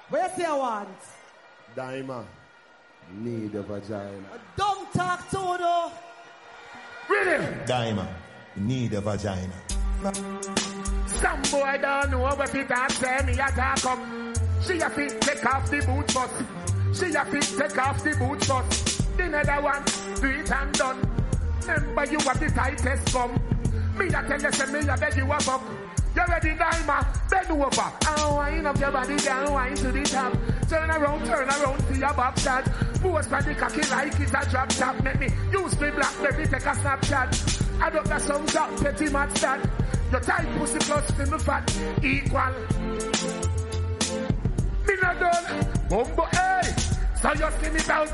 Where you say I want? Diamond. Need a vagina. Don't talk to her though. Really? Diamond. Need a vagina. Some boy don't know what it and say me a talk up. She a fit take off the boot first. She a fit take off the boot first. The other one, do it and done. Remember you have the tightest gum. Me a tell you say me a beg you a buck. You ready, Diamond? Bend over. And wind up your body down, wind to the top. Turn around for your back shot. Post for the cocky like it's a drop top. Make me use me BlackBerry, take a snapshot. I don't got some top petty match that. Your tight pussy plus for me fat equal. Me not done. Bumbo, hey. So you see me down.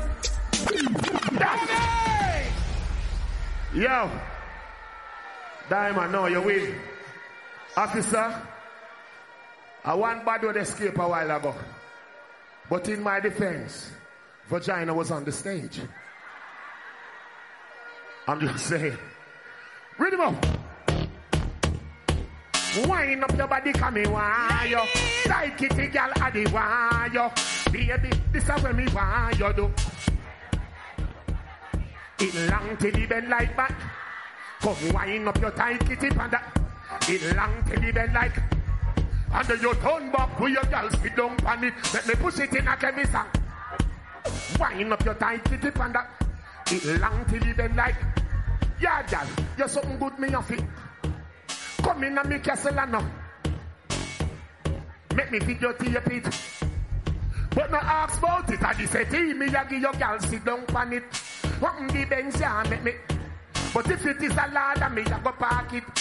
Hey. Yo. Diamond, no, you win. Officer, I want bad would escape a while ago. But in my defense, vagina was on the stage. I'm just saying. Read him up. Wind up your body, come me why yo. Like kitty girl, I the why yo. Baby, this is when me why you do. It long till the bend like that. Come wind up your tight kitty panda. It long till the bend like. And then you turn back with your girl, sit down on it. Let me push it in a chemical. Wind up your tight kitty panda. It long till the bend like. Yeah, girl, you're something good me off it. Come in and me castle and now. Make me video to your feet. But no ask about it. I just say to me, I give your girl sit down on it. What in the bench, yeah, make me. But if it is a lad, me, I go park it.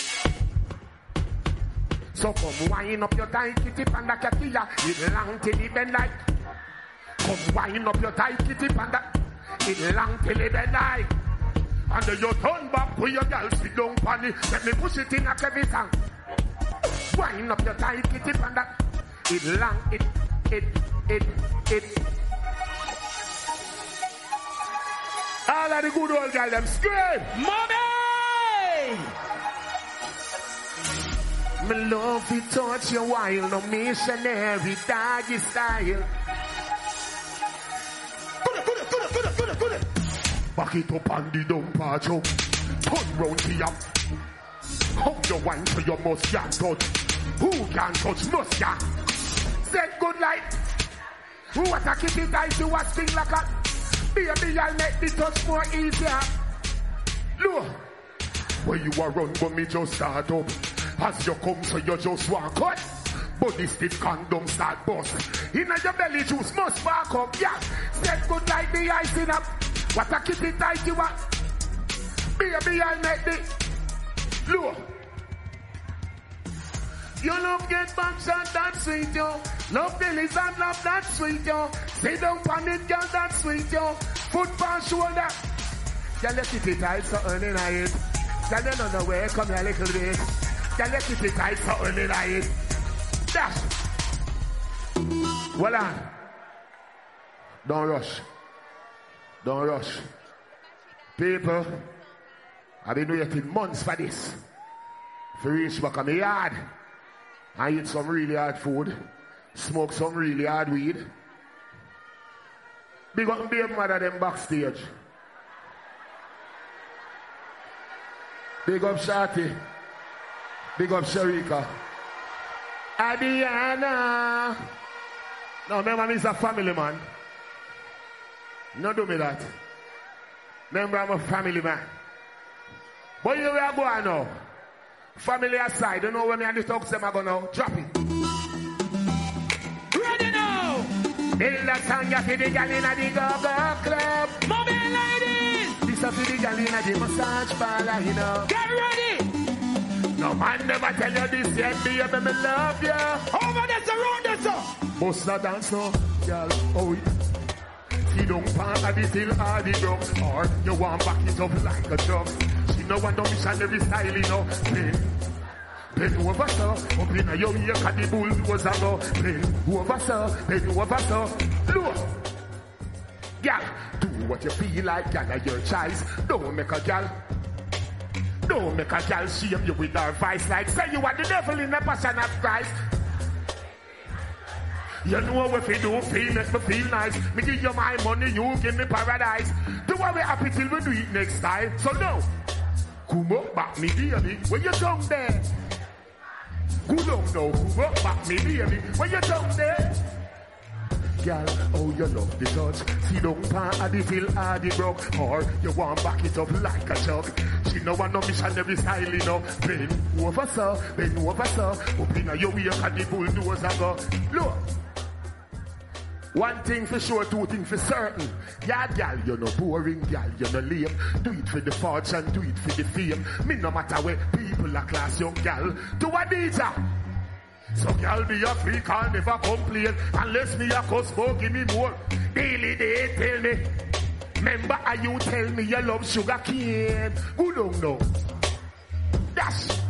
So come wind up your tight kitty panda katia. It long till the bend like. Come wind up your tight kitty panda. It long till the bend like. And then you turn back with your girl, sit down on it. Let me push it in a every song. Wind up your tight kitty panda. It long, it. All of the good old girl, them scream. Mommy! Me love it, touch you while no missionary doggy style. Good. Back it up on the dump patch up. Turn round to you. Hug your wine so you must can't touch. Who can touch must ya? Set good light. What a kitty tight you a sting like a. Baby, I'll make the touch more easier. Look. Where you are run but me just start up. As you come so you just walk out. Body stiff condom start bust. Inna your belly juice must spark up. Yeah. Set good like the icing up. What a kitty tight you want. Baby, I'll make the low. You love get back shot, that's sweet, yo. Love bellies and love that sweet, yo. Sit down on it, girl, that's sweet, yo. Foot on shoulder. Girl, let kitty tight so early night. Girl, you don't know where, come here a little bit. Girl, let kitty tight so early night. Dash. Well on. Don't rush. People, I've been waiting months for this. For reach back on my yard. I eat some really hard food. Smoke some really hard weed. Big up baby mother them backstage. Big up Shati. Big up Sharika. Adiana. No, remember me is a family man. No do me that. Remember I'm a family man. But you where I go now. Family aside, you know when me and the talk them I go now. Drop it. Ready now. Build a song ya for the gal inna the go-go club. Mobile ladies. This a for the gal inna the massage parlor, you know. Get ready. No man never tell you this yet, baby, me love you. Over there, around there, sir. Bust a dance now, girl. Oh, she don't part of the till or the drum. Or you want back it up like a drum. She no want no missionary style, you know. Bend over, sir. Up in your ear, cause the bull was a go. Bend over, sir. Bend over, sir. Look. Girl, do what you feel like, girl, your choice. Don't make a girl. Don't make a girl shame you with her vice like say you are the devil in the passion of Christ. You know what we do, feel make me feel nice. Me give you my money, you give me paradise. Do what we happy till we do it next time. So now, come up back me baby, when you down there. Go down now, come up back me baby, when you down there. Girl, oh you love the touch. See don't pan at the feel or the broke. Or you want back it up like a chuck. She no want no missionary style, you know. Bend over sir, up in your way and the bulldozer go. Look. One thing for sure, two things for certain. Yeah, gal, you're no boring, gal, you're no lame. Do it for the fortune, do it for the fame. Me no matter where people are class, young gal. Do a DJ. So gal be a freak, I'll never complain. Unless me a cuss, for give me more. Daily day, tell me. Remember how you tell me you love sugar cane. Go down now. Dash.